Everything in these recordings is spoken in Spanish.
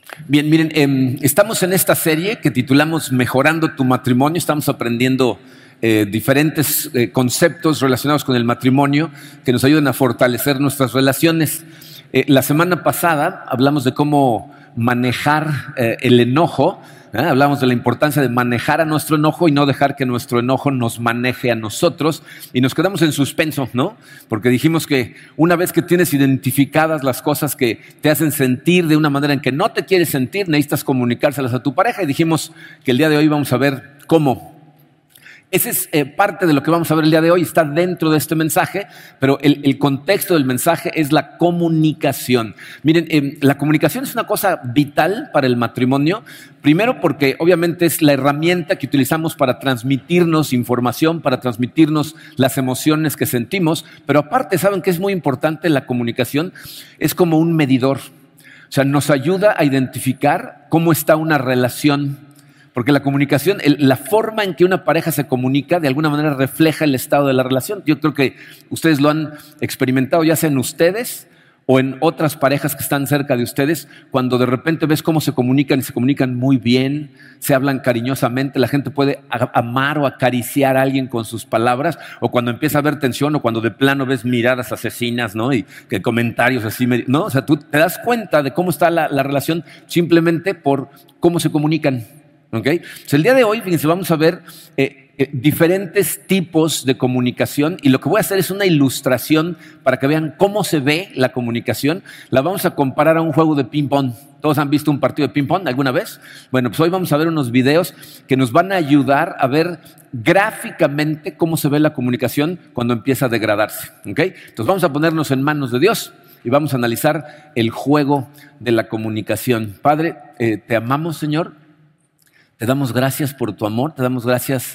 Bien, miren, estamos en esta serie que titulamos Mejorando tu matrimonio. Estamos aprendiendo diferentes conceptos relacionados con el matrimonio que nos ayudan a fortalecer nuestras relaciones. La semana pasada hablamos de cómo manejar el enojo. Hablamos de la importancia de manejar a nuestro enojo y no dejar que nuestro enojo nos maneje a nosotros, y nos quedamos en suspenso, ¿no? Porque dijimos que una vez que tienes identificadas las cosas que te hacen sentir de una manera en que no te quieres sentir, necesitas comunicárselas a tu pareja, y dijimos que el día de hoy vamos a ver cómo. Ese es parte de lo que vamos a ver el día de hoy, está dentro de este mensaje, pero el contexto del mensaje es la comunicación. Miren, la comunicación es una cosa vital para el matrimonio, primero porque obviamente es la herramienta que utilizamos para transmitirnos información, para transmitirnos las emociones que sentimos, pero aparte, ¿saben qué es muy importante? La comunicación es como un medidor, o sea, nos ayuda a identificar cómo está una relación. Porque la comunicación, la forma en que una pareja se comunica, de alguna manera refleja el estado de la relación. Yo creo que ustedes lo han experimentado, ya sea en ustedes o en otras parejas que están cerca de ustedes, cuando de repente ves cómo se comunican y se comunican muy bien, se hablan cariñosamente, la gente puede amar o acariciar a alguien con sus palabras, o cuando empieza a haber tensión, o cuando de plano ves miradas asesinas, ¿no? Y que comentarios así, ¿no? O sea, tú te das cuenta de cómo está la relación simplemente por cómo se comunican. ¿Okay? Entonces, el día de hoy, fíjense, vamos a ver diferentes tipos de comunicación, y lo que voy a hacer es una ilustración para que vean cómo se ve la comunicación. La vamos a comparar a un juego de ping-pong. ¿Todos han visto un partido de ping-pong alguna vez? Bueno, pues hoy vamos a ver unos videos que nos van a ayudar a ver gráficamente cómo se ve la comunicación cuando empieza a degradarse. ¿Okay? Entonces vamos a ponernos en manos de Dios y vamos a analizar el juego de la comunicación. Padre, te amamos, Señor. Te damos gracias por tu amor, te damos gracias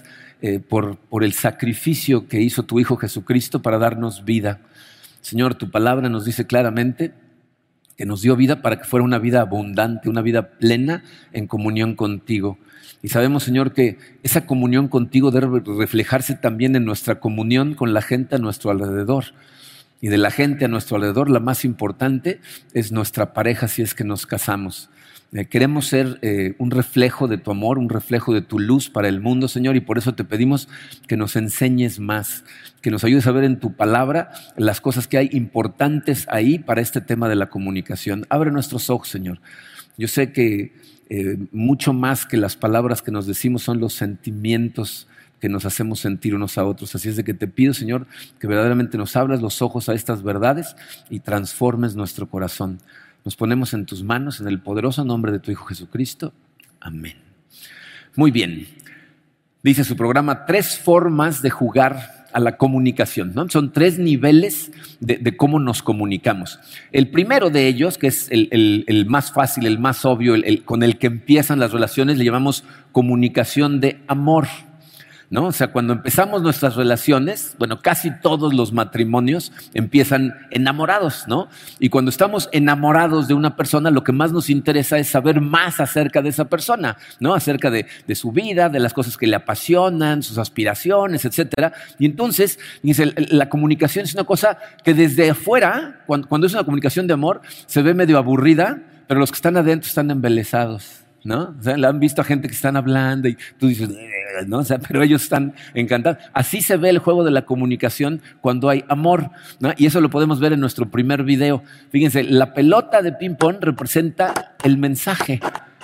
por el sacrificio que hizo tu Hijo Jesucristo para darnos vida. Señor, tu palabra nos dice claramente que nos dio vida para que fuera una vida abundante, una vida plena en comunión contigo. Y sabemos, Señor, que esa comunión contigo debe reflejarse también en nuestra comunión con la gente a nuestro alrededor. Y de la gente a nuestro alrededor, la más importante es nuestra pareja si es que nos casamos. Queremos ser un reflejo de tu amor, un reflejo de tu luz para el mundo, Señor, y por eso te pedimos que nos enseñes más, que nos ayudes a ver en tu palabra las cosas que hay importantes ahí para este tema de la comunicación. Abre nuestros ojos, Señor. Yo sé que mucho más que las palabras que nos decimos son los sentimientos que nos hacemos sentir unos a otros. Así es de que te pido, Señor, que verdaderamente nos abras los ojos a estas verdades y transformes nuestro corazón. Nos ponemos en tus manos, en el poderoso nombre de tu Hijo Jesucristo. Amén. Muy bien. Dice su programa, 3 formas de jugar a la comunicación, ¿no? Son 3 niveles de cómo nos comunicamos. El primero de ellos, que es el más fácil, el más obvio, con el que empiezan las relaciones, le llamamos comunicación de amor, ¿no? O sea, cuando empezamos nuestras relaciones, bueno, casi todos los matrimonios empiezan enamorados, ¿no? Y cuando estamos enamorados de una persona, lo que más nos interesa es saber más acerca de esa persona, ¿no? Acerca de su vida, de las cosas que le apasionan, sus aspiraciones, etcétera. Y entonces, la comunicación es una cosa que desde afuera, cuando es una comunicación de amor, se ve medio aburrida, pero los que están adentro están embelesados, ¿no? O sea, la han visto a gente que están hablando y tú dices, ¿no? O sea, pero ellos están encantados. Así se ve el juego de la comunicación cuando hay amor, ¿no? Y eso lo podemos ver en nuestro primer video. Fíjense, la pelota de ping-pong representa el mensaje.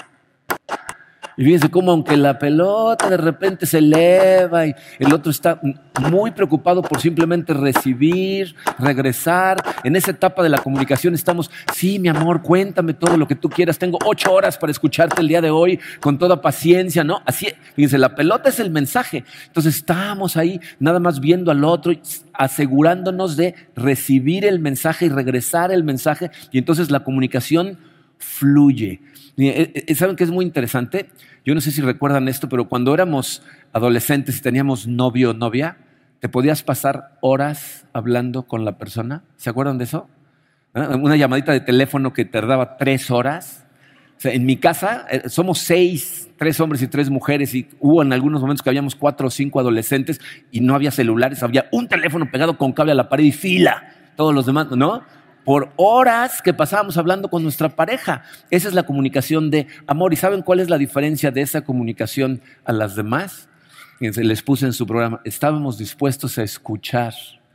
Y fíjense cómo aunque la pelota de repente se eleva y el otro está muy preocupado por simplemente recibir, regresar. En esa etapa de la comunicación estamos, sí, mi amor, cuéntame todo lo que tú quieras. Tengo 8 horas para escucharte el día de hoy con toda paciencia, ¿no? Así, fíjense, la pelota es el mensaje. Entonces estamos ahí nada más viendo al otro, asegurándonos de recibir el mensaje y regresar el mensaje. Y entonces la comunicación fluye. ¿Saben qué es muy interesante? Yo no sé si recuerdan esto, pero cuando éramos adolescentes y teníamos novio o novia, te podías pasar horas hablando con la persona. ¿Se acuerdan de eso? Una llamadita de teléfono que tardaba 3 horas. O sea, en mi casa somos 6, 3 hombres y 3 mujeres, y hubo en algunos momentos que habíamos 4 o 5 adolescentes y no había celulares, había un teléfono pegado con cable a la pared y fila. Todos los demás, ¿no? por horas que pasábamos hablando con nuestra pareja. Esa es la comunicación de amor. ¿Y saben cuál es la diferencia de esa comunicación a las demás? Fíjense, les puse en su programa, estábamos dispuestos a escuchar.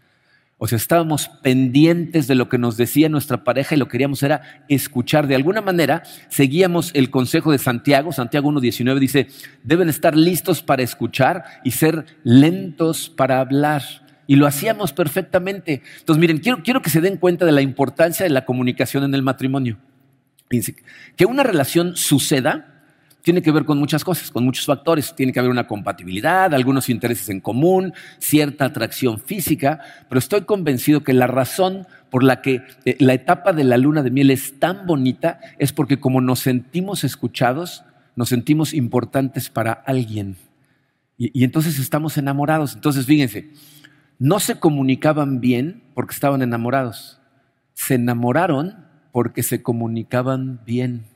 O sea, estábamos pendientes de lo que nos decía nuestra pareja y lo que queríamos era escuchar. De alguna manera, seguíamos el consejo de Santiago. Santiago 1:19 dice, deben estar listos para escuchar y ser lentos para hablar. Y lo hacíamos perfectamente. Entonces, miren, quiero que se den cuenta de la importancia de la comunicación en el matrimonio. Fíjense, que una relación suceda tiene que ver con muchas cosas, con muchos factores. Tiene que haber una compatibilidad, algunos intereses en común, cierta atracción física, pero estoy convencido que la razón por la que la etapa de la luna de miel es tan bonita es porque como nos sentimos escuchados, nos sentimos importantes para alguien. Y entonces estamos enamorados. Entonces, fíjense, no se comunicaban bien porque estaban enamorados. Se enamoraron porque se comunicaban bien.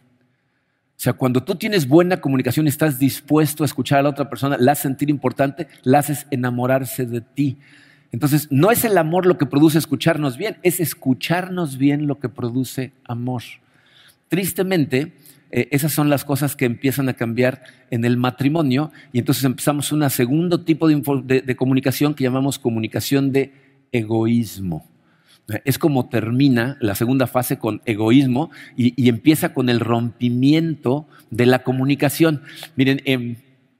O sea, cuando tú tienes buena comunicación y estás dispuesto a escuchar a la otra persona, la haces sentir importante, la haces enamorarse de ti. Entonces, no es el amor lo que produce escucharnos bien, es escucharnos bien lo que produce amor. Tristemente, esas son las cosas que empiezan a cambiar en el matrimonio y entonces empezamos un segundo tipo de comunicación que llamamos comunicación de egoísmo. Es como termina la segunda fase con egoísmo y empieza con el rompimiento de la comunicación. Miren,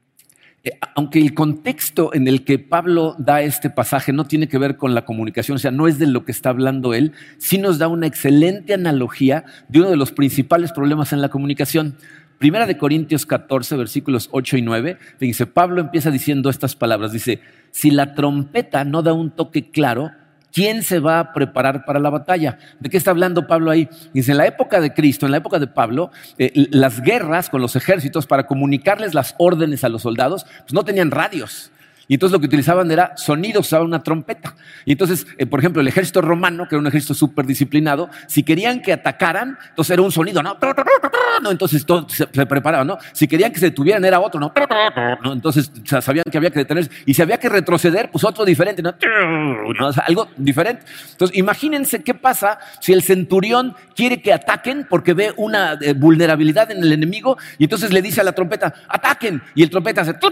aunque el contexto en el que Pablo da este pasaje no tiene que ver con la comunicación, o sea, no es de lo que está hablando él, sí nos da una excelente analogía de uno de los principales problemas en la comunicación. Primera de Corintios 14, versículos 8 y 9, dice, Pablo empieza diciendo estas palabras, dice, si la trompeta no da un toque claro, ¿quién se va a preparar para la batalla? ¿De qué está hablando Pablo ahí? Dice, en la época de Cristo, en la época de Pablo, las guerras con los ejércitos para comunicarles las órdenes a los soldados, pues no tenían radios. Y entonces lo que utilizaban era sonidos, usaban una trompeta. Y entonces, por ejemplo, el ejército romano, que era un ejército súper disciplinado, si querían que atacaran, entonces era un sonido, ¿no? Entonces todos se preparaban, ¿no? Si querían que se detuvieran, era otro, ¿no? Entonces sabían que había que detenerse. Y si había que retroceder, pues otro diferente, ¿no? O sea, algo diferente. Entonces, imagínense qué pasa si el centurión quiere que ataquen porque ve una vulnerabilidad en el enemigo y entonces le dice a la trompeta, ataquen. Y el trompeta hace...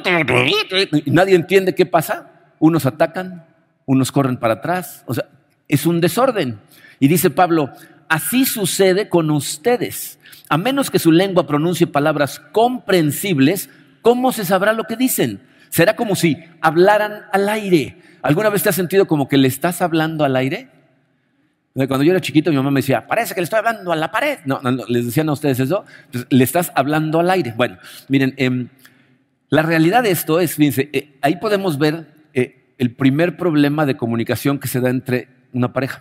Y nadie entiende qué pasa. Unos atacan, unos corren para atrás. O sea, es un desorden. Y dice Pablo, así sucede con ustedes. A menos que su lengua pronuncie palabras comprensibles, ¿cómo se sabrá lo que dicen? Será como si hablaran al aire. ¿Alguna vez te has sentido como que le estás hablando al aire? Cuando yo era chiquito, mi mamá me decía, parece que le estoy hablando a la pared. No, les decían a ustedes eso. Entonces, le estás hablando al aire. Bueno, miren, la realidad de esto es, fíjense, ahí podemos ver el primer problema de comunicación que se da entre una pareja.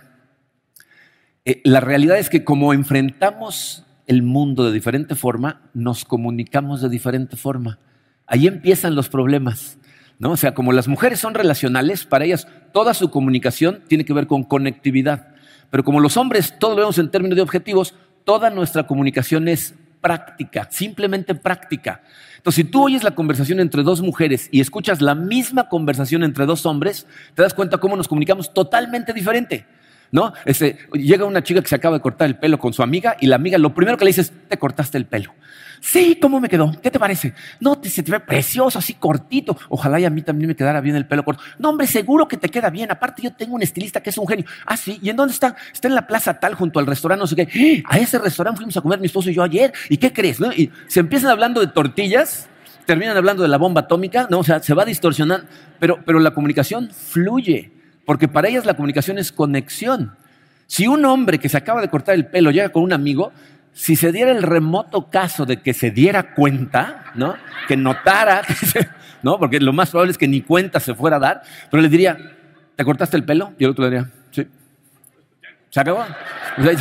La realidad es que como enfrentamos el mundo de diferente forma, nos comunicamos de diferente forma. Ahí empiezan los problemas, ¿no? O sea, como las mujeres son relacionales, para ellas toda su comunicación tiene que ver con conectividad. Pero como los hombres todo lo vemos en términos de objetivos, toda nuestra comunicación es práctica, simplemente práctica. Entonces, si tú oyes la conversación entre dos mujeres y escuchas la misma conversación entre dos hombres, te das cuenta cómo nos comunicamos totalmente diferente, ¿no? Llega una chica que se acaba de cortar el pelo con su amiga y la amiga lo primero que le dice es, ¿te cortaste el pelo? Sí, ¿cómo me quedó? ¿Qué te parece? No, se te ve precioso, así cortito. Ojalá y a mí también me quedara bien el pelo corto. No, hombre, seguro que te queda bien. Aparte yo tengo un estilista que es un genio. Ah, sí, ¿y en dónde está? Está en la plaza tal, junto al restaurante, no sé qué. A ese restaurante fuimos a comer mi esposo y yo ayer. ¿Y qué crees? ¿No? Y se empiezan hablando de tortillas, terminan hablando de la bomba atómica, ¿no? O sea, se va distorsionando. Pero la comunicación fluye, porque para ellas la comunicación es conexión. Si un hombre que se acaba de cortar el pelo llega con un amigo, si se diera el remoto caso de que se diera cuenta, ¿no? Que notara, ¿no? Porque lo más probable es que ni cuenta se fuera a dar, pero le diría, ¿te cortaste el pelo? Y el otro le diría, sí. ¿Se acabó? O sea,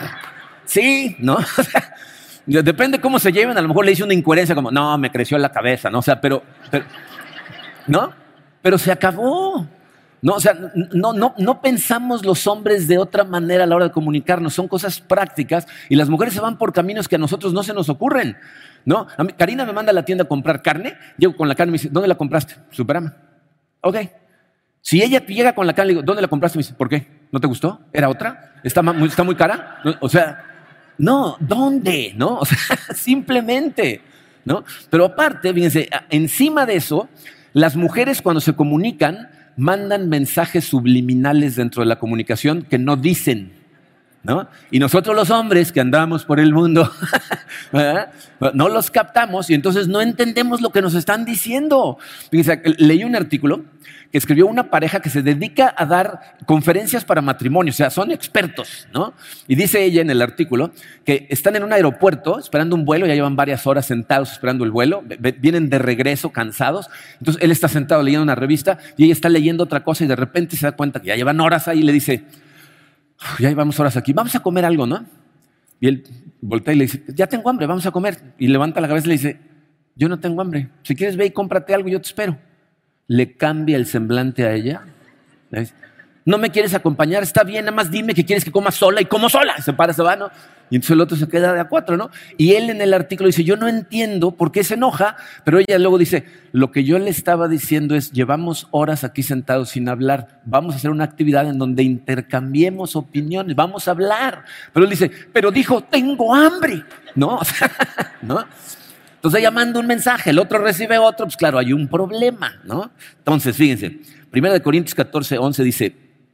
sí, ¿no? O sea, depende cómo se lleven, a lo mejor le dice una incoherencia como, no, me creció la cabeza, ¿no? O sea, pero ¿no? Pero se acabó. No, o sea, no pensamos los hombres de otra manera a la hora de comunicarnos, son cosas prácticas y las mujeres se van por caminos que a nosotros no se nos ocurren, ¿no? A mí, Karina me manda a la tienda a comprar carne, llego con la carne y me dice, ¿dónde la compraste? Superama. Ok. Si ella llega con la carne, le digo, ¿dónde la compraste? Me dice, ¿por qué? ¿No te gustó? ¿Era otra? ¿Está muy cara? No, o sea, no, ¿dónde? ¿No? O sea, simplemente, ¿no? Pero aparte, fíjense, encima de eso, las mujeres cuando se comunican mandan mensajes subliminales dentro de la comunicación que no dicen, ¿no? Y nosotros los hombres que andamos por el mundo, ¿verdad? No los captamos y entonces no entendemos lo que nos están diciendo. Fíjense, leí un artículo que escribió una pareja que se dedica a dar conferencias para matrimonio, o sea, son expertos, ¿no? Y dice ella en el artículo que están en un aeropuerto esperando un vuelo, ya llevan varias horas sentados esperando el vuelo, vienen de regreso cansados, entonces él está sentado leyendo una revista y ella está leyendo otra cosa y de repente se da cuenta que ya llevan horas ahí y le dice, ya llevamos horas aquí, vamos a comer algo, ¿no? Y él voltea y le dice, ya tengo hambre, vamos a comer. Y levanta la cabeza y le dice, yo no tengo hambre, si quieres ve y cómprate algo, yo te espero. Le cambia el semblante a ella. Le dice, no me quieres acompañar, está bien, nada más dime que quieres que coma sola y como sola. Se para, se va, ¿no? Y entonces el otro se queda de a cuatro, ¿no? Y él en el artículo dice, yo no entiendo por qué se enoja, pero ella luego dice, lo que yo le estaba diciendo es, llevamos horas aquí sentados sin hablar, vamos a hacer una actividad en donde intercambiemos opiniones, vamos a hablar. Pero él dice, pero dijo, tengo hambre, ¿no? O sea, ¿no? Entonces ella manda un mensaje, el otro recibe otro, pues claro, hay un problema, ¿no? Entonces, fíjense, 1 Corintios 14:11 dice,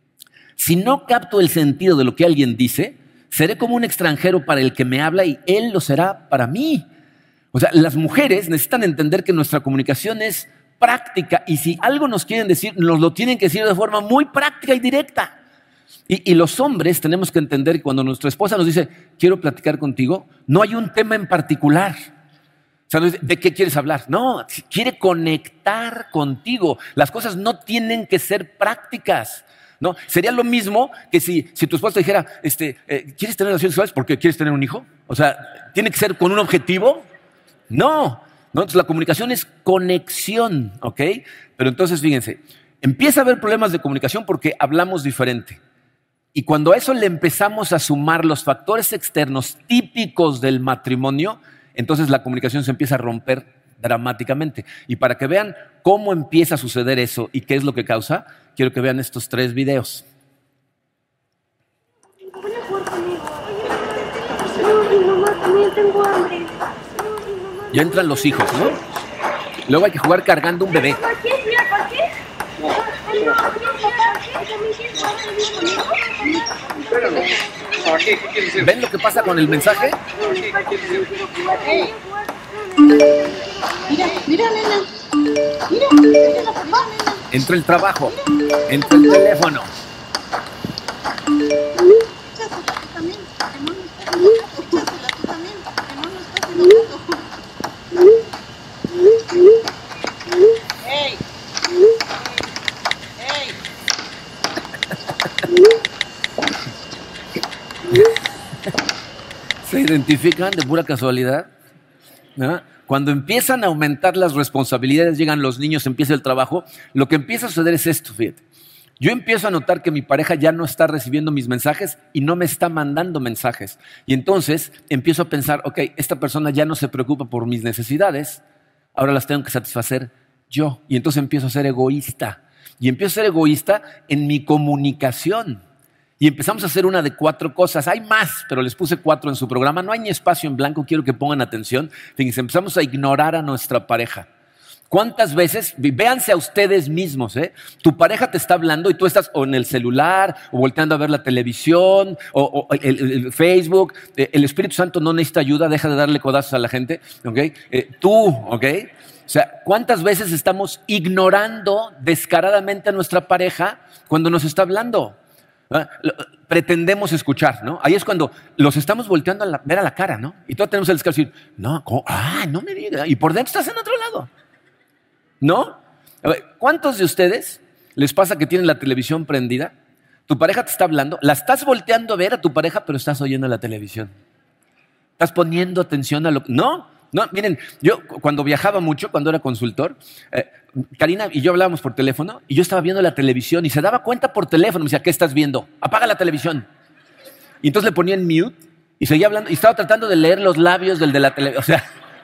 si no capto el sentido de lo que alguien dice, seré como un extranjero para el que me habla y él lo será para mí. O sea, las mujeres necesitan entender que nuestra comunicación es práctica y si algo nos quieren decir, nos lo tienen que decir de forma muy práctica y directa. Y los hombres tenemos que entender que cuando nuestra esposa nos dice, quiero platicar contigo, no hay un tema en particular. O sea, no dice, ¿de qué quieres hablar? No, quiere conectar contigo. Las cosas no tienen que ser prácticas. ¿No? Sería lo mismo que si tu esposa te dijera, ¿quieres tener relaciones sexuales porque quieres tener un hijo? O sea, ¿tiene que ser con un objetivo? No. Entonces la comunicación es conexión, ¿ok? Pero entonces fíjense, empieza a haber problemas de comunicación porque hablamos diferente. Y cuando a eso le empezamos a sumar los factores externos típicos del matrimonio, entonces la comunicación se empieza a romper dramáticamente. Y para que vean cómo empieza a suceder eso y qué es lo que causa, quiero que vean estos 3 videos. Mamá, también tengo hambre. Ya entran los hijos, ¿no? Luego hay que jugar cargando un bebé. ¿Ven lo que pasa con el mensaje? Mira, nena. Mira la papá, nena. Entre el trabajo, entre el teléfono. ¿Se identifican de pura casualidad? ¿No? Cuando empiezan a aumentar las responsabilidades, llegan los niños, empieza el trabajo, lo que empieza a suceder es esto, fíjate. Yo empiezo a notar que mi pareja ya no está recibiendo mis mensajes y no me está mandando mensajes. Y entonces empiezo a pensar, ok, esta persona ya no se preocupa por mis necesidades, ahora las tengo que satisfacer yo. Y entonces empiezo a ser egoísta. Y empiezo a ser egoísta en mi comunicación. Y empezamos a hacer una de 4 cosas. Hay más, pero les puse 4 en su programa. No hay ni espacio en blanco, quiero que pongan atención. Fíjense, empezamos a ignorar a nuestra pareja. ¿Cuántas veces? Véanse a ustedes mismos, ¿eh? Tu pareja te está hablando y tú estás o en el celular, o volteando a ver la televisión, o el Facebook. El Espíritu Santo no necesita ayuda, deja de darle codazos a la gente, ¿ok? ¿Ok? O sea, ¿cuántas veces estamos ignorando descaradamente a nuestra pareja cuando nos está hablando? Pretendemos escuchar, ¿no? Ahí es cuando los estamos volteando a ver a la cara, ¿no? Y todos tenemos el descaro de decir, no, ¿cómo? No me digas. Y por dentro estás en otro lado, ¿no? A ver, ¿cuántos de ustedes les pasa que tienen la televisión prendida? Tu pareja te está hablando, la estás volteando a ver a tu pareja, pero estás oyendo la televisión. Estás poniendo atención a lo que... No, miren, yo cuando viajaba mucho, cuando era consultor, Karina y yo hablábamos por teléfono y yo estaba viendo la televisión y se daba cuenta por teléfono, me decía, ¿qué estás viendo? Apaga la televisión. Y entonces le ponía en mute y seguía hablando y estaba tratando de leer los labios del de la televisión. O sea,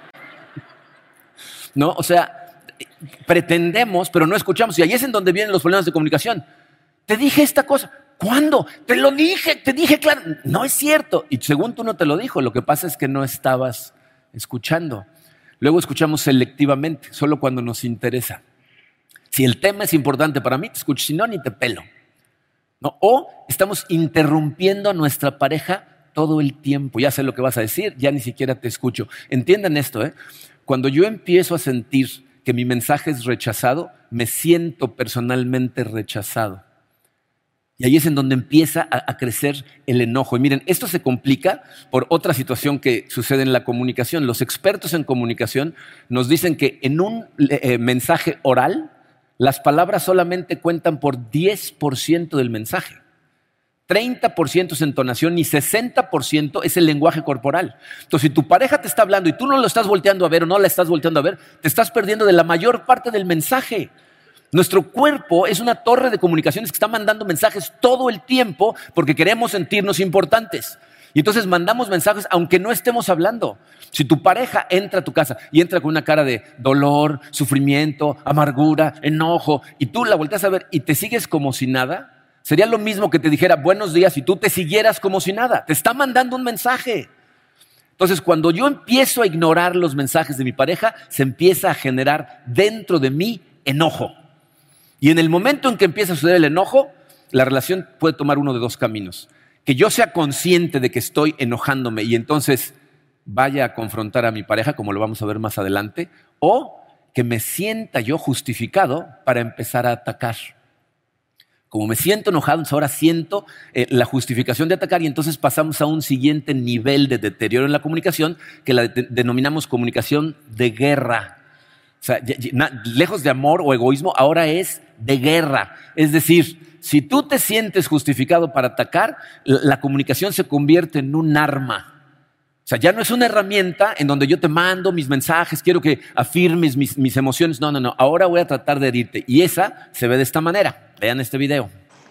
¿no? O sea, pretendemos, pero no escuchamos y ahí es en donde vienen los problemas de comunicación. Te dije esta cosa. ¿Cuándo? Te lo dije, te dije claro. No es cierto. Y según tú no te lo dijo, lo que pasa es que no estabas escuchando. Luego escuchamos selectivamente, solo cuando nos interesa. Si el tema es importante para mí, te escucho, si no, ni te pelo. ¿No? O estamos interrumpiendo a nuestra pareja todo el tiempo. Ya sé lo que vas a decir, ya ni siquiera te escucho. Entiendan esto, ¿eh? Cuando yo empiezo a sentir que mi mensaje es rechazado, me siento personalmente rechazado. Y ahí es en donde empieza a crecer el enojo. Y miren, esto se complica por otra situación que sucede en la comunicación. Los expertos en comunicación nos dicen que en un mensaje oral, las palabras solamente cuentan por 10% del mensaje. 30% es entonación y 60% es el lenguaje corporal. Entonces, si tu pareja te está hablando y tú no lo estás volteando a ver o no la estás volteando a ver, te estás perdiendo de la mayor parte del mensaje. Nuestro cuerpo es una torre de comunicaciones que está mandando mensajes todo el tiempo porque queremos sentirnos importantes. Y entonces mandamos mensajes aunque no estemos hablando. Si tu pareja entra a tu casa y entra con una cara de dolor, sufrimiento, amargura, enojo, y tú la volteas a ver y te sigues como si nada, sería lo mismo que te dijera buenos días y tú te siguieras como si nada. Te está mandando un mensaje. Entonces, cuando yo empiezo a ignorar los mensajes de mi pareja, se empieza a generar dentro de mí enojo. Y en el momento en que empieza a suceder el enojo, la relación puede tomar uno de dos caminos. Que yo sea consciente de que estoy enojándome y entonces vaya a confrontar a mi pareja, como lo vamos a ver más adelante, o que me sienta yo justificado para empezar a atacar. Como me siento enojado, entonces ahora siento la justificación de atacar y entonces pasamos a un siguiente nivel de deterioro en la comunicación que la denominamos comunicación de guerra. O sea, lejos de amor o egoísmo, ahora es de guerra. Es decir, si tú te sientes justificado para atacar, la comunicación se convierte en un arma. O sea, ya no es una herramienta en donde yo te mando mis mensajes, quiero que afirmes mis emociones. No. Ahora voy a tratar de herirte. Y esa se ve de esta manera. Vean este video.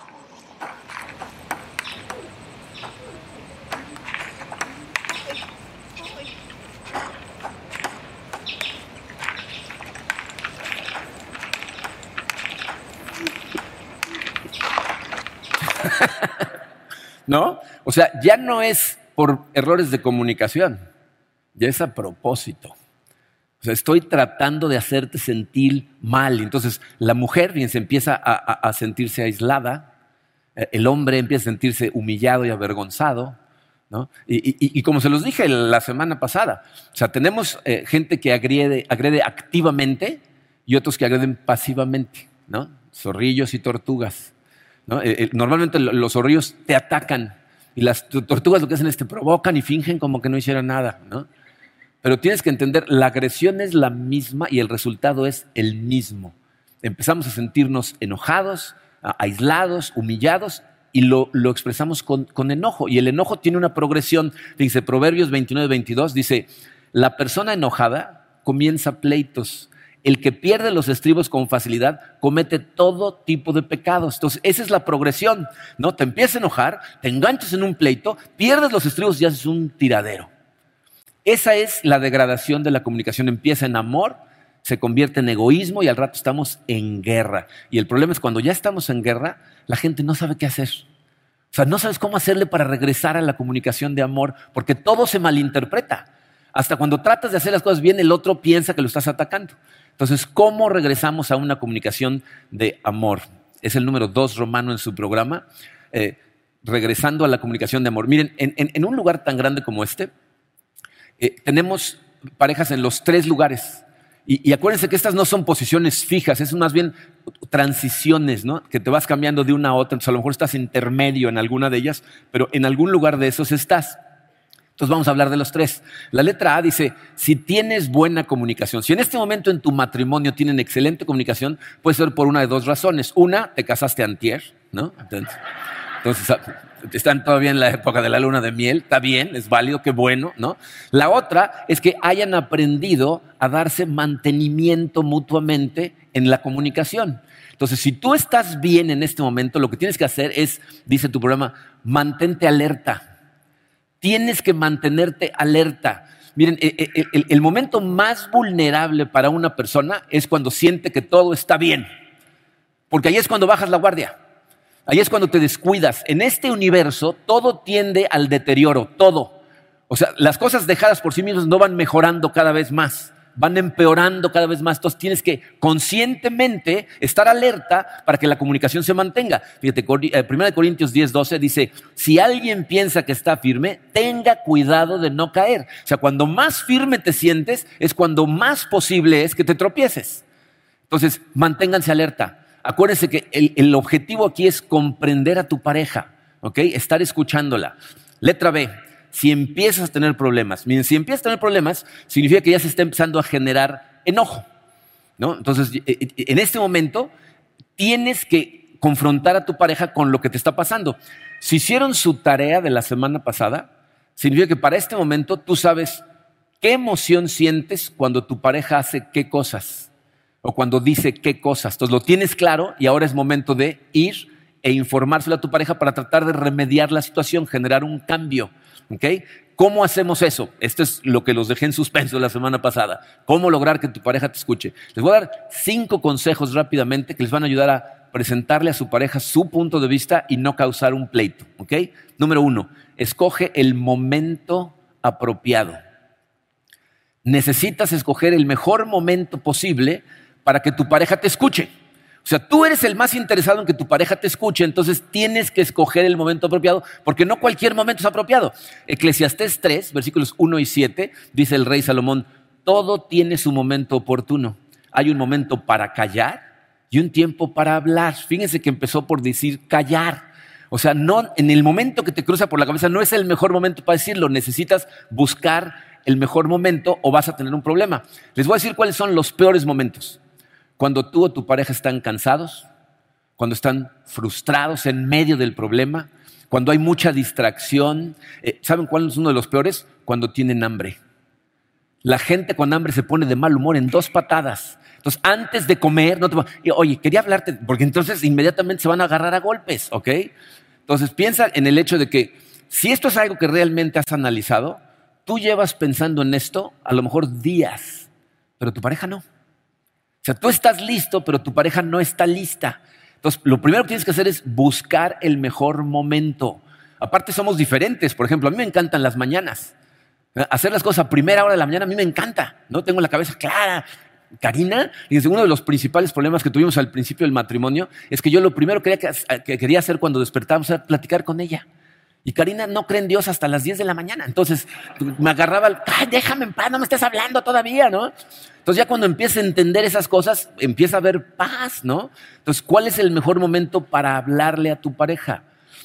¿No? O sea, ya no es por errores de comunicación, ya es a propósito. O sea, estoy tratando de hacerte sentir mal. Entonces, la mujer, fíjense, empieza a sentirse aislada, el hombre empieza a sentirse humillado y avergonzado, ¿no? Y como se los dije la semana pasada, o sea, tenemos gente que agrede activamente y otros que agreden pasivamente, ¿no? Zorrillos y tortugas, ¿no? Normalmente los zorrillos te atacan y las tortugas lo que hacen es te provocan y fingen como que no hicieron nada, ¿no? Pero tienes que entender, la agresión es la misma y el resultado es el mismo. Empezamos a sentirnos enojados, aislados, humillados y lo expresamos con enojo. Y el enojo tiene una progresión. Dice Proverbios 29-22, dice, la persona enojada comienza pleitos. El que pierde los estribos con facilidad comete todo tipo de pecados. Entonces, esa es la progresión, ¿no? Te empiezas a enojar, te enganchas en un pleito, pierdes los estribos y haces un tiradero. Esa es la degradación de la comunicación. Empieza en amor, se convierte en egoísmo y al rato estamos en guerra. Y el problema es cuando ya estamos en guerra, la gente no sabe qué hacer. O sea, no sabes cómo hacerle para regresar a la comunicación de amor porque todo se malinterpreta. Hasta cuando tratas de hacer las cosas bien, el otro piensa que lo estás atacando. Entonces, ¿cómo regresamos a una comunicación de amor? Es el número 2 romano en su programa, regresando a la comunicación de amor. Miren, en un lugar tan grande como este, tenemos parejas en los 3 lugares. Y acuérdense que estas no son posiciones fijas, es más bien transiciones, ¿no? Que te vas cambiando de una a otra. Entonces, a lo mejor estás intermedio en alguna de ellas, pero en algún lugar de esos estás. Entonces vamos a hablar de los 3. La letra A dice, si tienes buena comunicación, si en este momento en tu matrimonio tienen excelente comunicación, puede ser por una de 2 razones. Una, te casaste antier, ¿no? Entonces están todavía en la época de la luna de miel, está bien, es válido, qué bueno, ¿no? La otra es que hayan aprendido a darse mantenimiento mutuamente en la comunicación. Entonces, si tú estás bien en este momento, lo que tienes que hacer es, dice tu programa, mantente alerta. Tienes que mantenerte alerta. Miren, el momento más vulnerable para una persona es cuando siente que todo está bien. Porque ahí es cuando bajas la guardia. Ahí es cuando te descuidas. En este universo todo tiende al deterioro, todo. O sea, las cosas dejadas por sí mismas no van mejorando cada vez más, van empeorando cada vez más. Entonces tienes que conscientemente estar alerta para que la comunicación se mantenga. Fíjate, 1 Corintios 10:12 dice, si alguien piensa que está firme, tenga cuidado de no caer. O sea, cuando más firme te sientes, es cuando más posible es que te tropieces. Entonces, manténganse alerta. Acuérdense que el objetivo aquí es comprender a tu pareja, ¿ok? Estar escuchándola. Letra B, si empiezas a tener problemas. Miren, si empiezas a tener problemas, significa que ya se está empezando a generar enojo, ¿no? Entonces, en este momento, tienes que confrontar a tu pareja con lo que te está pasando. Si hicieron su tarea de la semana pasada, significa que para este momento tú sabes qué emoción sientes cuando tu pareja hace qué cosas. O cuando dice qué cosas. Entonces lo tienes claro y ahora es momento de ir e informárselo a tu pareja para tratar de remediar la situación, generar un cambio. ¿Okay? ¿Cómo hacemos eso? Esto es lo que los dejé en suspenso la semana pasada. ¿Cómo lograr que tu pareja te escuche? Les voy a dar 5 consejos rápidamente que les van a ayudar a presentarle a su pareja su punto de vista y no causar un pleito. ¿Okay? Número 1, escoge el momento apropiado. Necesitas escoger el mejor momento posible para que tu pareja te escuche. O sea, tú eres el más interesado en que tu pareja te escuche, entonces tienes que escoger el momento apropiado, porque no cualquier momento es apropiado. Eclesiastés 3, versículos 1 y 7, dice el rey Salomón, todo tiene su momento oportuno. Hay un momento para callar y un tiempo para hablar. Fíjense que empezó por decir callar. O sea, no, en el momento que te cruza por la cabeza no es el mejor momento para decirlo, necesitas buscar el mejor momento o vas a tener un problema. Les voy a decir cuáles son los peores momentos. Cuando tú o tu pareja están cansados, cuando están frustrados en medio del problema, cuando hay mucha distracción. ¿Saben cuál es uno de los peores? Cuando tienen hambre. La gente con hambre se pone de mal humor en 2 patadas. Entonces, antes de comer, no te oye, quería hablarte, porque entonces inmediatamente se van a agarrar a golpes, ¿ok? Entonces, piensa en el hecho de que si esto es algo que realmente has analizado, tú llevas pensando en esto a lo mejor días, pero tu pareja no. O sea, tú estás listo, pero tu pareja no está lista. Entonces, lo primero que tienes que hacer es buscar el mejor momento. Aparte, somos diferentes. Por ejemplo, a mí me encantan las mañanas. Hacer las cosas a primera hora de la mañana a mí me encanta, ¿no? Tengo la cabeza clara. Karina, fíjense, uno de los principales problemas que tuvimos al principio del matrimonio es que yo lo primero que quería hacer cuando despertábamos era platicar con ella. Y Karina no cree en Dios hasta las 10 de la mañana. Entonces me agarraba, ¡ay, déjame en paz, no me estés hablando todavía!, ¿no? Entonces ya cuando empieza a entender esas cosas, empieza a haber paz, ¿no? Entonces, ¿cuál es el mejor momento para hablarle a tu pareja?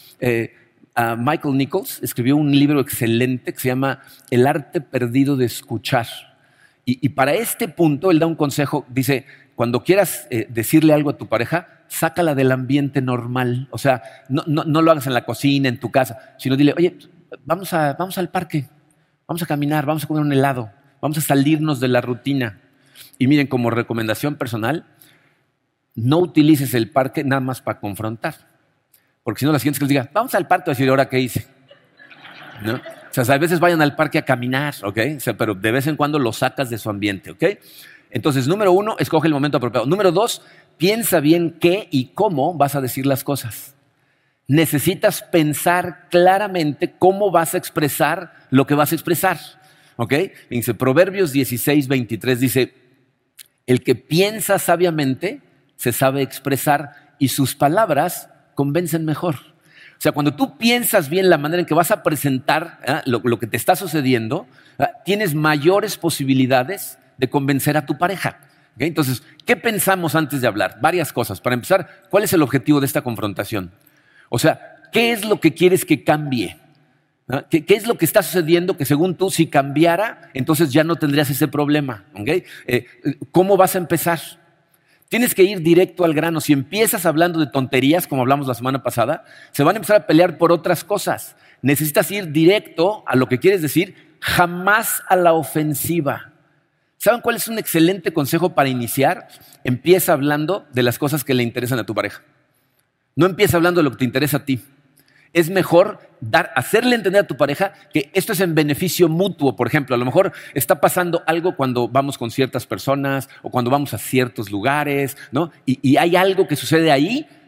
Michael Nichols escribió un libro excelente que se llama El arte perdido de escuchar. Y para este punto, él da un consejo, dice, cuando quieras decirle algo a tu pareja, sácala del ambiente normal. O sea, no lo hagas en la cocina, en tu casa, sino dile, oye, vamos al parque, vamos a caminar, vamos a comer un helado, vamos a salirnos de la rutina. Y miren, como recomendación personal, no utilices el parque nada más para confrontar. Porque si no, la siguiente que les diga, vamos al parque, a decir, ¿ahora qué hice? ¿No? O sea, a veces vayan al parque a caminar, ¿ok? O sea, pero de vez en cuando lo sacas de su ambiente, ¿ok? Entonces, número 1, escoge el momento apropiado. Número 2, piensa bien qué y cómo vas a decir las cosas. Necesitas pensar claramente cómo vas a expresar lo que vas a expresar, ¿ok? Dice, Proverbios 16:23 dice, el que piensa sabiamente se sabe expresar y sus palabras convencen mejor. O sea, cuando tú piensas bien la manera en que vas a presentar lo que te está sucediendo, tienes mayores posibilidades de convencer a tu pareja. ¿Okay? Entonces, ¿qué pensamos antes de hablar? Varias cosas. Para empezar, ¿cuál es el objetivo de esta confrontación? O sea, ¿qué es lo que quieres que cambie? ¿Qué es lo que está sucediendo que según tú, si cambiara, entonces ya no tendrías ese problema? ¿Okay? ¿Cómo vas a empezar? Tienes que ir directo al grano. Si empiezas hablando de tonterías, como hablamos la semana pasada, se van a empezar a pelear por otras cosas. Necesitas ir directo a lo que quieres decir, jamás a la ofensiva. ¿Saben cuál es un excelente consejo para iniciar? Empieza hablando de las cosas que le interesan a tu pareja. No empieza hablando de lo que te interesa a ti. Es mejor hacerle entender a tu pareja que esto es en beneficio mutuo. Por ejemplo, a lo mejor está pasando algo cuando vamos con ciertas personas o cuando vamos a ciertos lugares, ¿no? Y hay algo que sucede ahí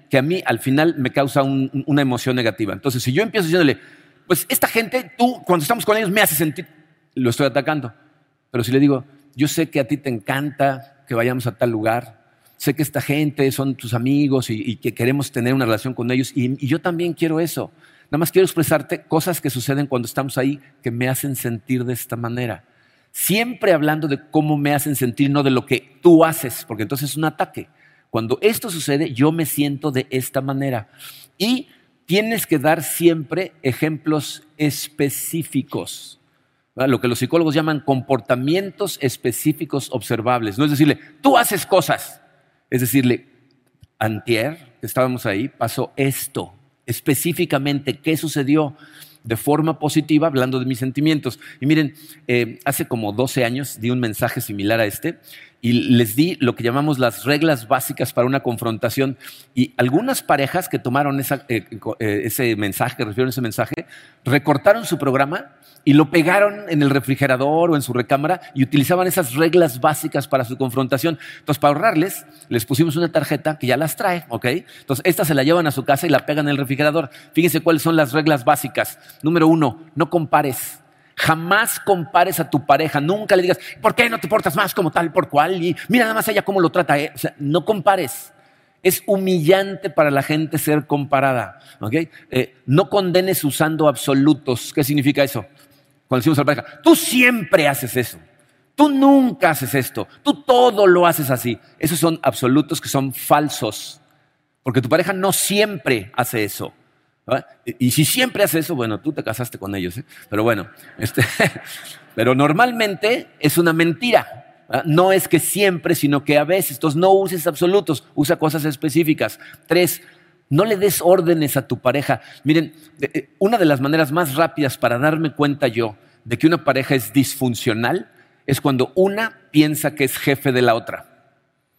que a mí al final me causa una emoción negativa. Entonces, si yo empiezo diciéndole, pues esta gente, tú cuando estamos con ellos me hace sentir, lo estoy atacando. Pero si le digo, yo sé que a ti te encanta que vayamos a tal lugar, sé que esta gente son tus amigos y que queremos tener una relación con ellos y yo también quiero eso. Nada más quiero expresarte cosas que suceden cuando estamos ahí que me hacen sentir de esta manera. Siempre hablando de cómo me hacen sentir, no de lo que tú haces, porque entonces es un ataque. Cuando esto sucede, yo me siento de esta manera. Y tienes que dar siempre ejemplos específicos, ¿verdad? Lo que los psicólogos llaman comportamientos específicos observables. No es decirle, tú haces cosas. Es decirle, antier, estábamos ahí, pasó esto. Específicamente, ¿qué sucedió? De forma positiva, hablando de mis sentimientos. Y miren, hace como 12 años di un mensaje similar a este y les di lo que llamamos las reglas básicas para una confrontación. Y algunas parejas que tomaron ese mensaje, que recibieron ese mensaje, recortaron su programa y lo pegaron en el refrigerador o en su recámara y utilizaban esas reglas básicas para su confrontación. Entonces, para ahorrarles, les pusimos una tarjeta que ya las trae, ¿ok? Entonces, estas se la llevan a su casa y la pegan en el refrigerador. Fíjense cuáles son las reglas básicas. Número 1, no compares. Jamás compares a tu pareja. Nunca le digas, ¿por qué no te portas más como tal por cual? Y mira nada más ella cómo lo trata. O sea, no compares. Es humillante para la gente ser comparada, ¿ok? No condenes usando absolutos. ¿Qué significa eso? Cuando decimos a la pareja, tú siempre haces eso, tú nunca haces esto, tú todo lo haces así. Esos son absolutos que son falsos, porque tu pareja no siempre hace eso, ¿verdad? Y si siempre hace eso, bueno, tú te casaste con ellos, ¿eh? Pero bueno, pero normalmente es una mentira, ¿verdad? No es que siempre, sino que a veces. Entonces no uses absolutos, usa cosas específicas. 3, no le des órdenes a tu pareja. Miren, una de las maneras más rápidas para darme cuenta yo de que una pareja es disfuncional es cuando una piensa que es jefe de la otra.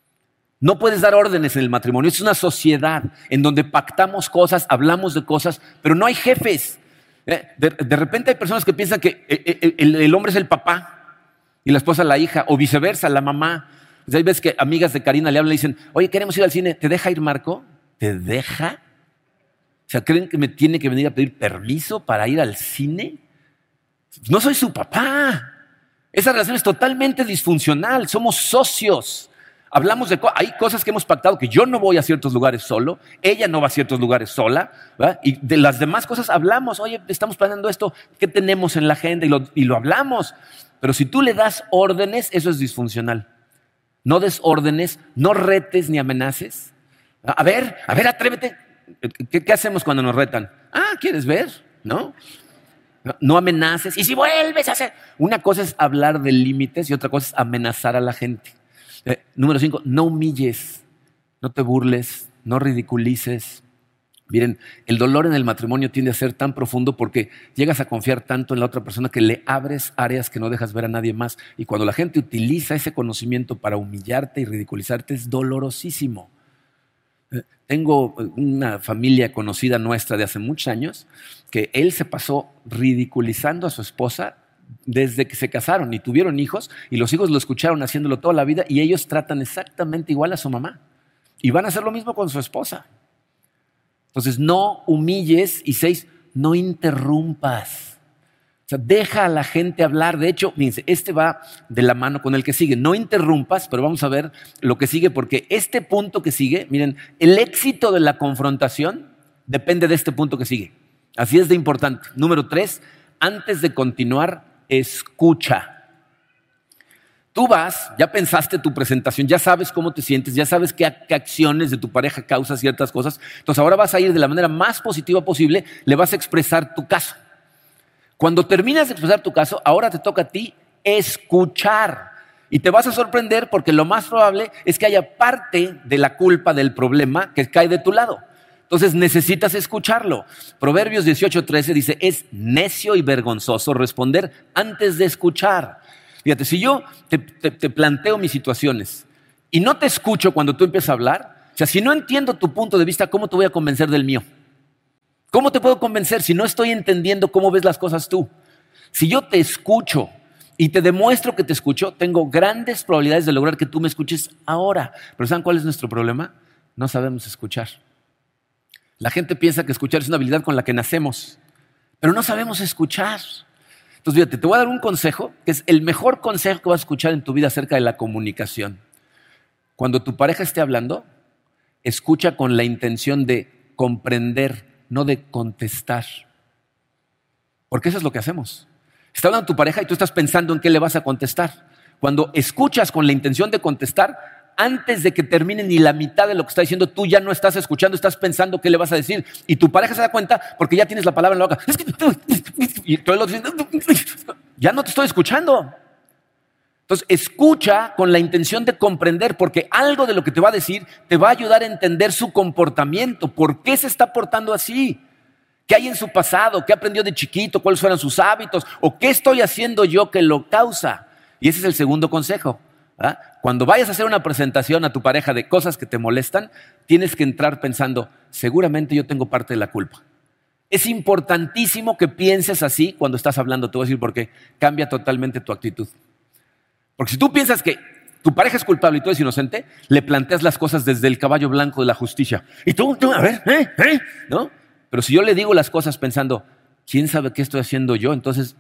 No puedes dar órdenes en el matrimonio. Es una sociedad en donde pactamos cosas, hablamos de cosas, pero no hay jefes. De repente hay personas que piensan que el hombre es el papá y la esposa la hija, o viceversa, la mamá. Pues hay veces que amigas de Karina le hablan y le dicen, oye, queremos ir al cine, ¿te deja ir Marco? ¿Te deja? O sea, ¿creen que me tiene que venir a pedir permiso para ir al cine? No soy su papá. Esa relación es totalmente disfuncional. Somos socios. Hablamos de hay cosas que hemos pactado que yo no voy a ciertos lugares solo, ella no va a ciertos lugares sola, ¿verdad? Y de las demás cosas hablamos. Oye, estamos planeando esto, ¿qué tenemos en la agenda? Y lo hablamos. Pero si tú le das órdenes, eso es disfuncional. No des órdenes, no retes ni amenaces. A ver, atrévete. ¿Qué hacemos cuando nos retan? ¿Quieres ver? ¿No? No amenaces. Y si vuelves a hacer. Una cosa es hablar de límites y otra cosa es amenazar a la gente. Número 5, no humilles, no te burles, no ridiculices. Miren, el dolor en el matrimonio tiende a ser tan profundo porque llegas a confiar tanto en la otra persona que le abres áreas que no dejas ver a nadie más. Y cuando la gente utiliza ese conocimiento para humillarte y ridiculizarte, es dolorosísimo. Tengo una familia conocida nuestra de hace muchos años que él se pasó ridiculizando a su esposa desde que se casaron y tuvieron hijos, y los hijos lo escucharon haciéndolo toda la vida, y ellos tratan exactamente igual a su mamá y van a hacer lo mismo con su esposa. Entonces no humilles. Y 6, no interrumpas. O sea, deja a la gente hablar. De hecho, fíjense, este va de la mano con el que sigue. No interrumpas, pero vamos a ver lo que sigue, porque este punto que sigue, miren, el éxito de la confrontación depende de este punto que sigue. Así es de importante. Número 3, antes de continuar, escucha. Tú vas, ya pensaste tu presentación, ya sabes cómo te sientes, ya sabes qué acciones de tu pareja causan ciertas cosas. Entonces ahora vas a ir de la manera más positiva posible, le vas a expresar tu caso. Cuando terminas de expresar tu caso, ahora te toca a ti escuchar. Y te vas a sorprender porque lo más probable es que haya parte de la culpa del problema que cae de tu lado. Entonces necesitas escucharlo. Proverbios 18:13 dice, es necio y vergonzoso responder antes de escuchar. Fíjate, si yo te planteo mis situaciones y no te escucho cuando tú empiezas a hablar, o sea, si no entiendo tu punto de vista, ¿cómo te voy a convencer del mío? ¿Cómo te puedo convencer si no estoy entendiendo cómo ves las cosas tú? Si yo te escucho y te demuestro que te escucho, tengo grandes probabilidades de lograr que tú me escuches ahora. Pero ¿saben cuál es nuestro problema? No sabemos escuchar. La gente piensa que escuchar es una habilidad con la que nacemos, pero no sabemos escuchar. Entonces, fíjate, te voy a dar un consejo, que es el mejor consejo que vas a escuchar en tu vida acerca de la comunicación. Cuando tu pareja esté hablando, escucha con la intención de comprender, no de contestar. Porque eso es lo que hacemos. Está hablando tu pareja y tú estás pensando en qué le vas a contestar. Cuando escuchas con la intención de contestar, antes de que termine ni la mitad de lo que está diciendo, tú ya no estás escuchando, estás pensando qué le vas a decir. Y tu pareja se da cuenta porque ya tienes la palabra en la boca. Y todo el otro dice, ya no te estoy escuchando. Entonces, escucha con la intención de comprender, porque algo de lo que te va a decir te va a ayudar a entender su comportamiento. ¿Por qué se está portando así? ¿Qué hay en su pasado? ¿Qué aprendió de chiquito? ¿Cuáles fueron sus hábitos? ¿O qué estoy haciendo yo que lo causa? Y ese es el segundo consejo. ¿Verdad? Cuando vayas a hacer una presentación a tu pareja de cosas que te molestan, tienes que entrar pensando, seguramente yo tengo parte de la culpa. Es importantísimo que pienses así cuando estás hablando. Te voy a decir por qué. Cambia totalmente tu actitud. Porque si tú piensas que tu pareja es culpable y tú eres inocente, le planteas las cosas desde el caballo blanco de la justicia. Y tú a ver, ¿no? Pero si yo le digo las cosas pensando, ¿quién sabe qué estoy haciendo yo? Entonces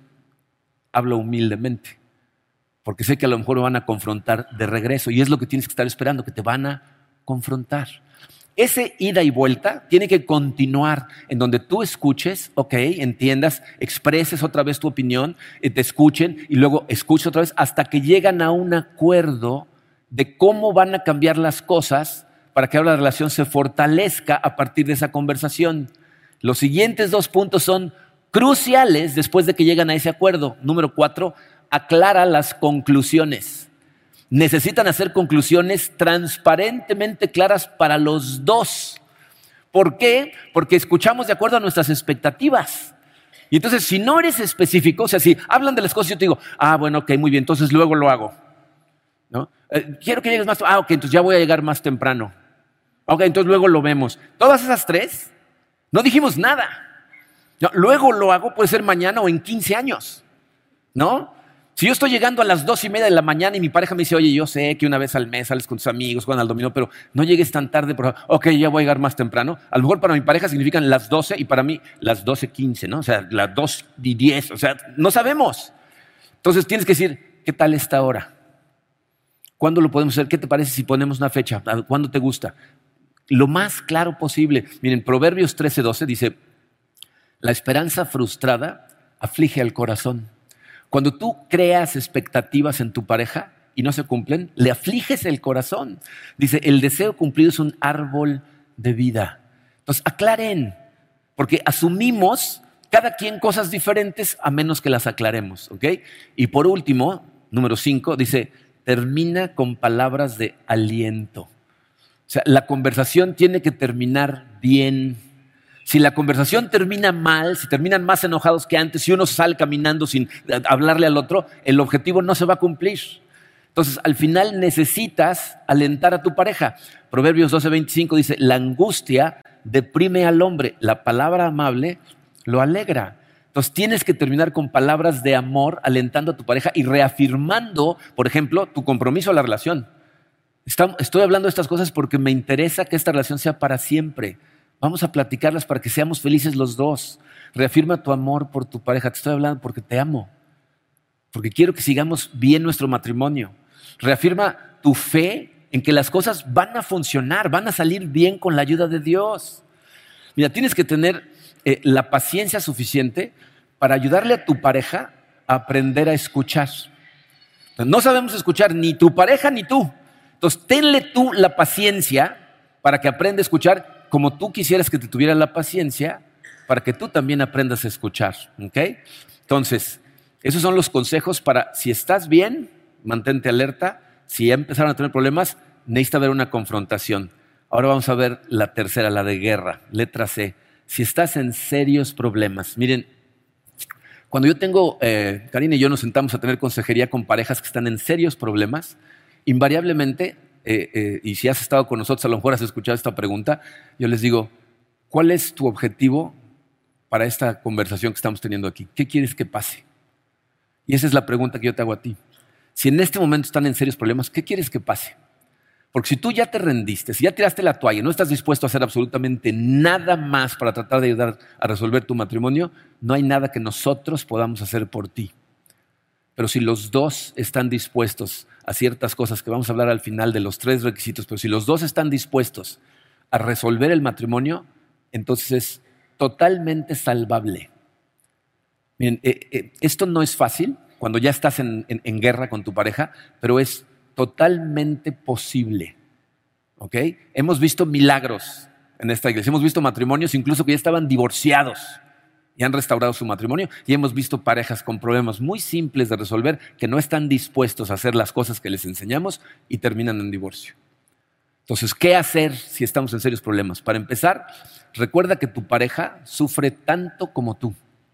hablo humildemente. Porque sé que a lo mejor me van a confrontar de regreso. Y es lo que tienes que estar esperando, que te van a confrontar. Ese ida y vuelta tiene que continuar en donde tú escuches, entiendas, expreses otra vez tu opinión, te escuchen y luego escuches otra vez hasta que llegan a un acuerdo de cómo van a cambiar las cosas para que ahora la relación se fortalezca a partir de esa conversación. Los siguientes 2 puntos son cruciales después de que llegan a ese acuerdo. Número 4, aclara las conclusiones. Necesitan hacer conclusiones transparentemente claras para los dos. ¿Por qué? Porque escuchamos de acuerdo a nuestras expectativas. Y entonces, si no eres específico, o sea, si hablan de las cosas, yo te digo, bueno, ok, muy bien, entonces luego lo hago. ¿No? Quiero que llegues más, ok, entonces ya voy a llegar más temprano. Ok, entonces luego lo vemos. Todas esas 3, no dijimos nada. No, luego lo hago, puede ser mañana o en 15 años. ¿No? Si yo estoy llegando a las 2:30 de la mañana y mi pareja me dice, oye, yo sé que una vez al mes sales con tus amigos, juegan al dominó, pero no llegues tan tarde, por favor. Ok, ya voy a llegar más temprano. A lo mejor para mi pareja significan las 12 y para mí las 12:15, ¿no? O sea, las 2:10, o sea, no sabemos. Entonces tienes que decir, ¿qué tal esta hora? ¿Cuándo lo podemos hacer? ¿Qué te parece si ponemos una fecha? ¿Cuándo te gusta? Lo más claro posible. Miren, Proverbios 13:12 dice, la esperanza frustrada aflige al corazón. Cuando tú creas expectativas en tu pareja y no se cumplen, le afliges el corazón. Dice, el deseo cumplido es un árbol de vida. Entonces, aclaren, porque asumimos cada quien cosas diferentes a menos que las aclaremos, ¿ok? Y por último, número 5, dice, termina con palabras de aliento. O sea, la conversación tiene que terminar bien. Si la conversación termina mal, si terminan más enojados que antes, si uno sale caminando sin hablarle al otro, el objetivo no se va a cumplir. Entonces, al final necesitas alentar a tu pareja. Proverbios 12:25 dice, la angustia deprime al hombre, la palabra amable lo alegra. Entonces, tienes que terminar con palabras de amor, alentando a tu pareja y reafirmando, por ejemplo, tu compromiso a la relación. Estoy hablando de estas cosas porque me interesa que esta relación sea para siempre. Vamos a platicarlas para que seamos felices los dos. Reafirma tu amor por tu pareja. Te estoy hablando porque te amo. Porque quiero que sigamos bien nuestro matrimonio. Reafirma tu fe en que las cosas van a funcionar, van a salir bien con la ayuda de Dios. Mira, tienes que tener la paciencia suficiente para ayudarle a tu pareja a aprender a escuchar. No sabemos escuchar ni tu pareja ni tú. Entonces, tenle tú la paciencia para que aprenda a escuchar como tú quisieras que te tuviera la paciencia para que tú también aprendas a escuchar, ¿ok? Entonces, esos son los consejos para, si estás bien, mantente alerta. Si ya empezaron a tener problemas, necesita haber una confrontación. Ahora vamos a ver la tercera, la de guerra, letra C. Si estás en serios problemas, miren, cuando yo tengo, Karina y yo nos sentamos a tener consejería con parejas que están en serios problemas, invariablemente, y si has estado con nosotros, a lo mejor has escuchado esta pregunta, yo les digo, ¿cuál es tu objetivo para esta conversación que estamos teniendo aquí? ¿Qué quieres que pase? Y esa es la pregunta que yo te hago a ti. Si en este momento están en serios problemas, ¿qué quieres que pase? Porque si tú ya te rendiste, si ya tiraste la toalla, no estás dispuesto a hacer absolutamente nada más para tratar de ayudar a resolver tu matrimonio, no hay nada que nosotros podamos hacer por ti. Pero si los dos están dispuestos a ciertas cosas que vamos a hablar al final de los 3 requisitos, pero si los dos están dispuestos a resolver el matrimonio, entonces es totalmente salvable. Miren, esto no es fácil cuando ya estás en guerra con tu pareja, pero es totalmente posible. ¿Ok? Hemos visto milagros en esta iglesia, hemos visto matrimonios incluso que ya estaban divorciados y han restaurado su matrimonio, y hemos visto parejas con problemas muy simples de resolver que no están dispuestos a hacer las cosas que les enseñamos y terminan en divorcio. Entonces, ¿qué hacer si estamos en serios problemas? Para empezar, recuerda que tu pareja sufre tanto como tú.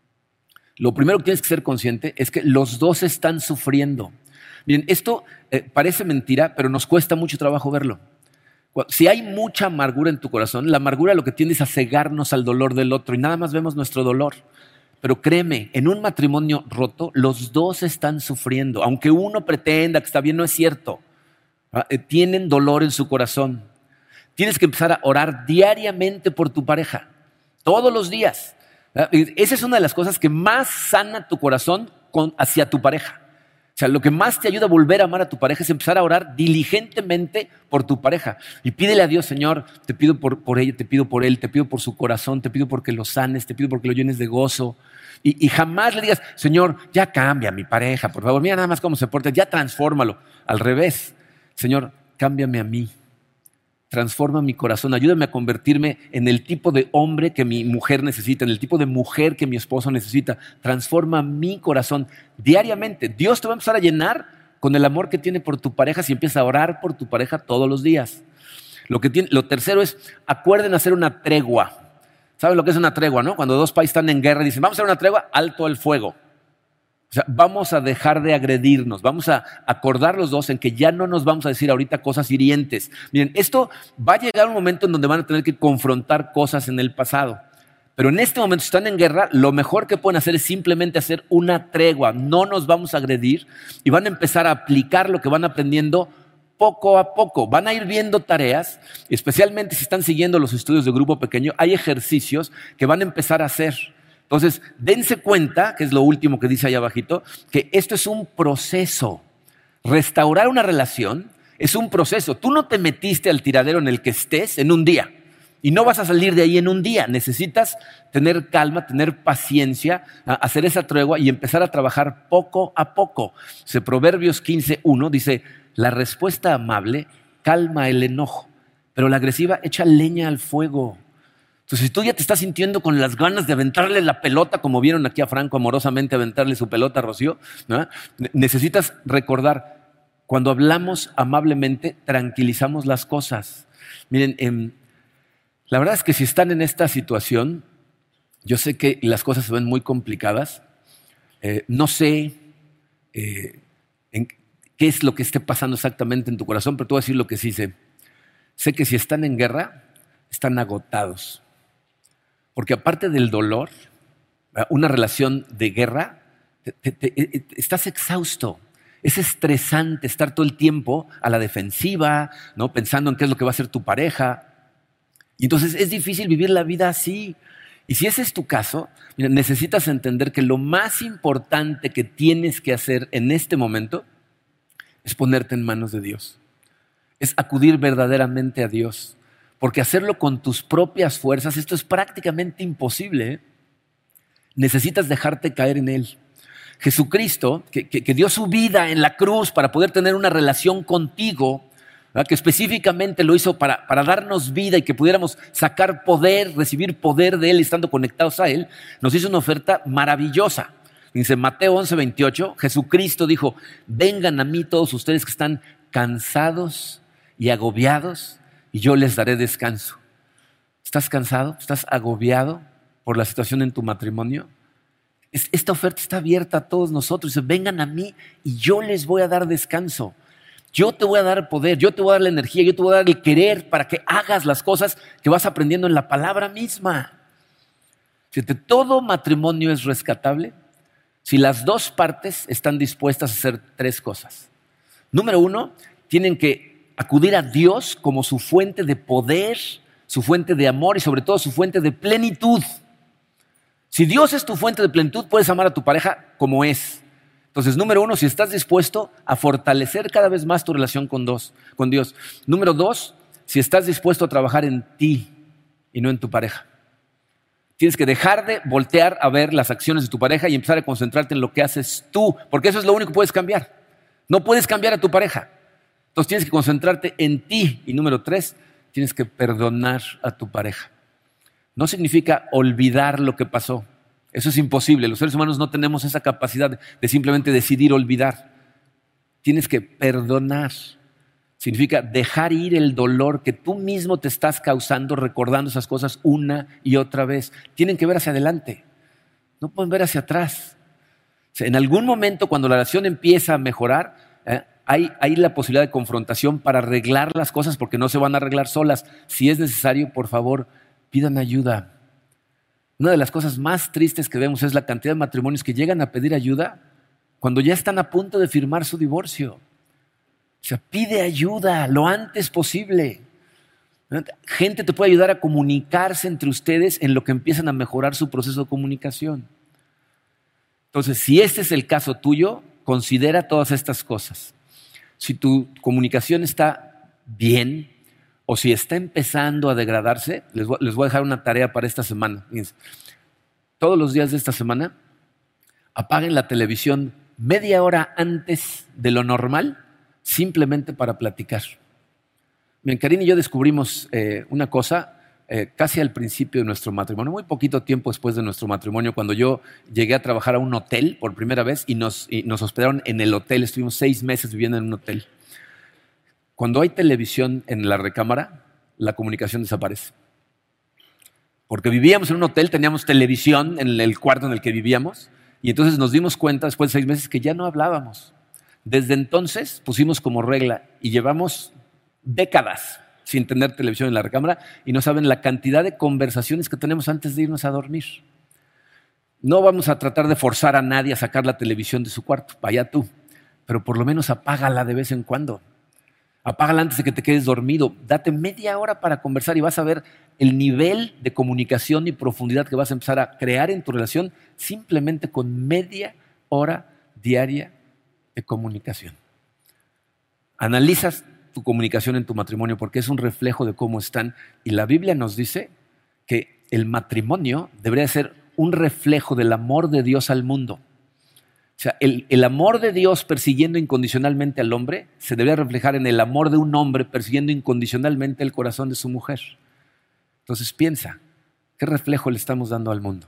Lo primero que tienes que ser consciente es que los dos están sufriendo. Miren, esto parece mentira, pero nos cuesta mucho trabajo verlo. Si hay mucha amargura en tu corazón, la amargura lo que tiende es a cegarnos al dolor del otro y nada más vemos nuestro dolor. Pero créeme, en un matrimonio roto, los dos están sufriendo. Aunque uno pretenda que está bien, no es cierto. Tienen dolor en su corazón. Tienes que empezar a orar diariamente por tu pareja, todos los días. Esa es una de las cosas que más sana tu corazón hacia tu pareja. O sea, lo que más te ayuda a volver a amar a tu pareja es empezar a orar diligentemente por tu pareja. Y pídele a Dios, Señor, te pido por ella, te pido por él, te pido por su corazón, te pido porque lo sanes, te pido porque lo llenes de gozo. Y jamás le digas, Señor, ya cambia a mi pareja, por favor, mira nada más cómo se porta, ya transfórmalo. Al revés, Señor, cámbiame a mí. Transforma mi corazón, ayúdame a convertirme en el tipo de hombre que mi mujer necesita, en el tipo de mujer que mi esposo necesita. Transforma mi corazón diariamente. Dios te va a empezar a llenar con el amor que tiene por tu pareja si empiezas a orar por tu pareja todos los días. Lo tercero es, acuerden hacer una tregua. ¿Saben lo que es una tregua, no? Cuando dos países están en guerra y dicen, vamos a hacer una tregua, alto el fuego. O sea, vamos a dejar de agredirnos, vamos a acordar los dos en que ya no nos vamos a decir ahorita cosas hirientes. Miren, esto va a llegar un momento en donde van a tener que confrontar cosas en el pasado. Pero en este momento, si están en guerra, lo mejor que pueden hacer es simplemente hacer una tregua. No nos vamos a agredir y van a empezar a aplicar lo que van aprendiendo poco a poco. Van a ir viendo tareas, especialmente si están siguiendo los estudios de grupo pequeño, hay ejercicios que van a empezar a hacer. Entonces, dense cuenta, que es lo último que dice ahí abajito, que esto es un proceso. Restaurar una relación es un proceso. Tú no te metiste al tiradero en el que estés en un día y no vas a salir de ahí en un día. Necesitas tener calma, tener paciencia, hacer esa tregua y empezar a trabajar poco a poco. Proverbios 15:1 dice, la respuesta amable calma el enojo, pero la agresiva echa leña al fuego. Entonces, si tú ya te estás sintiendo con las ganas de aventarle la pelota, como vieron aquí a Franco amorosamente aventarle su pelota a Rocío, ¿no? Necesitas recordar, cuando hablamos amablemente, tranquilizamos las cosas. Miren, la verdad es que si están en esta situación, yo sé que las cosas se ven muy complicadas. No sé qué es lo que esté pasando exactamente en tu corazón, pero te voy a decir lo que sí sé. Sé que si están en guerra, están agotados. Porque aparte del dolor, una relación de guerra, estás exhausto. Es estresante estar todo el tiempo a la defensiva, ¿no? Pensando en qué es lo que va a hacer tu pareja. Y entonces es difícil vivir la vida así. Y si ese es tu caso, mira, necesitas entender que lo más importante que tienes que hacer en este momento es ponerte en manos de Dios. Es acudir verdaderamente a Dios. Porque hacerlo con tus propias fuerzas, esto es prácticamente imposible. Necesitas dejarte caer en Él. Jesucristo, que dio su vida en la cruz para poder tener una relación contigo, ¿verdad? Que específicamente lo hizo para darnos vida y que pudiéramos sacar poder, recibir poder de Él estando conectados a Él, nos hizo una oferta maravillosa. Dice Mateo 11:28, Jesucristo dijo, vengan a mí todos ustedes que están cansados y agobiados, y yo les daré descanso. ¿Estás cansado? ¿Estás agobiado por la situación en tu matrimonio? Esta oferta está abierta a todos nosotros. Dice, vengan a mí y yo les voy a dar descanso. Yo te voy a dar poder, yo te voy a dar la energía, yo te voy a dar el querer para que hagas las cosas que vas aprendiendo en la palabra misma. Fíjate, todo matrimonio es rescatable si las dos partes están dispuestas a hacer 3 cosas. Número 1, tienen que acudir a Dios como su fuente de poder, su fuente de amor y sobre todo su fuente de plenitud. Si Dios es tu fuente de plenitud, puedes amar a tu pareja como es. Entonces, número 1, si estás dispuesto a fortalecer cada vez más tu relación con Dios. Número 2, si estás dispuesto a trabajar en ti y no en tu pareja. Tienes que dejar de voltear a ver las acciones de tu pareja y empezar a concentrarte en lo que haces tú, porque eso es lo único que puedes cambiar. No puedes cambiar a tu pareja. Entonces tienes que concentrarte en ti. Y número 3, tienes que perdonar a tu pareja. No significa olvidar lo que pasó. Eso es imposible. Los seres humanos no tenemos esa capacidad de simplemente decidir olvidar. Tienes que perdonar. Significa dejar ir el dolor que tú mismo te estás causando recordando esas cosas una y otra vez. Tienen que ver hacia adelante. No pueden ver hacia atrás. O sea, en algún momento cuando la relación empieza a mejorar, hay la posibilidad de confrontación para arreglar las cosas porque no se van a arreglar solas. Si es necesario, por favor, pidan ayuda. Una de las cosas más tristes que vemos es la cantidad de matrimonios que llegan a pedir ayuda cuando ya están a punto de firmar su divorcio. O sea, pide ayuda lo antes posible. Gente te puede ayudar a comunicarse entre ustedes en lo que empiezan a mejorar su proceso de comunicación. Entonces, si este es el caso tuyo, considera todas estas cosas. Si tu comunicación está bien o si está empezando a degradarse, les voy a dejar una tarea para esta semana. Fíjense, todos los días de esta semana, apaguen la televisión media hora antes de lo normal, simplemente para platicar. Bien, Karina y yo descubrimos una cosa casi al principio de nuestro matrimonio, muy poquito tiempo después de nuestro matrimonio, cuando yo llegué a trabajar a un hotel por primera vez y nos hospedaron en el hotel. Estuvimos 6 meses viviendo en un hotel. Cuando hay televisión en la recámara, la comunicación desaparece. Porque vivíamos en un hotel, teníamos televisión en el cuarto en el que vivíamos y entonces nos dimos cuenta después de 6 meses que ya no hablábamos. Desde entonces pusimos como regla y llevamos décadas sin tener televisión en la recámara y no saben la cantidad de conversaciones que tenemos antes de irnos a dormir. No vamos a tratar de forzar a nadie a sacar la televisión de su cuarto, vaya tú, pero por lo menos apágala de vez en cuando. Apágala antes de que te quedes dormido. Date media hora para conversar y vas a ver el nivel de comunicación y profundidad que vas a empezar a crear en tu relación simplemente con media hora diaria de comunicación. Analizas tu comunicación en tu matrimonio porque es un reflejo de cómo están. Y la Biblia nos dice que el matrimonio debería ser un reflejo del amor de Dios al mundo. O sea, el amor de Dios persiguiendo incondicionalmente al hombre se debería reflejar en el amor de un hombre persiguiendo incondicionalmente el corazón de su mujer. Entonces piensa, ¿qué reflejo le estamos dando al mundo?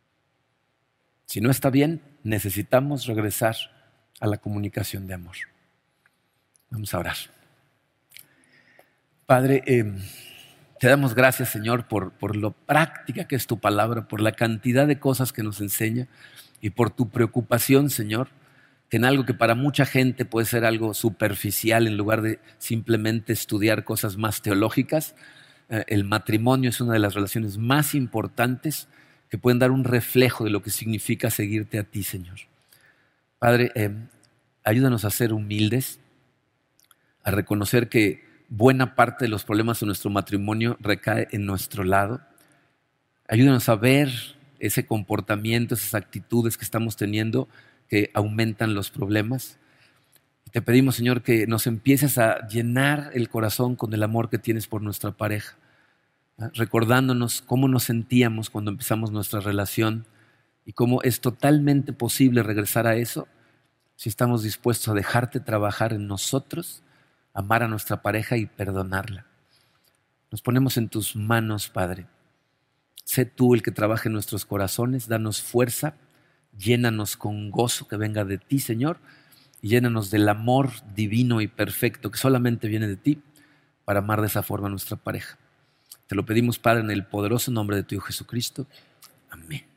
Si no está bien, necesitamos regresar a la comunicación de amor. Vamos a orar. Padre, te damos gracias, Señor, por lo práctica que es tu palabra, por la cantidad de cosas que nos enseña y por tu preocupación, Señor, que en algo que para mucha gente puede ser algo superficial en lugar de simplemente estudiar cosas más teológicas, el matrimonio es una de las relaciones más importantes que pueden dar un reflejo de lo que significa seguirte a ti, Señor. Padre, ayúdanos a ser humildes, a reconocer que buena parte de los problemas de nuestro matrimonio recae en nuestro lado. Ayúdanos a ver ese comportamiento, esas actitudes que estamos teniendo que aumentan los problemas. Te pedimos, Señor, que nos empieces a llenar el corazón con el amor que tienes por nuestra pareja, recordándonos cómo nos sentíamos cuando empezamos nuestra relación y cómo es totalmente posible regresar a eso si estamos dispuestos a dejarte trabajar en nosotros, amar a nuestra pareja y perdonarla. Nos ponemos en tus manos, Padre. Sé tú el que trabaje en nuestros corazones, danos fuerza, llénanos con gozo que venga de ti, Señor, y llénanos del amor divino y perfecto que solamente viene de ti para amar de esa forma a nuestra pareja. Te lo pedimos, Padre, en el poderoso nombre de tu Hijo Jesucristo. Amén.